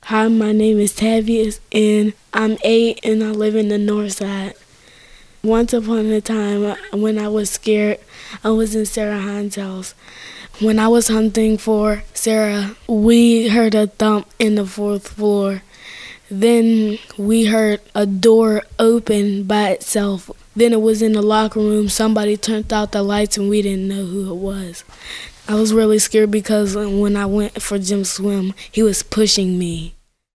Hi, my name is Tavius, and I'm 8, and I live in the north side. Once upon a time, when I was scared, I was in Sarah Hines' house. When I was hunting for Sarah, we heard a thump in the 4th floor. Then we heard a door open by itself. Then it was in the locker room. Somebody turned out the lights and we didn't know who it was. I was really scared because when I went for gym swim, he was pushing me.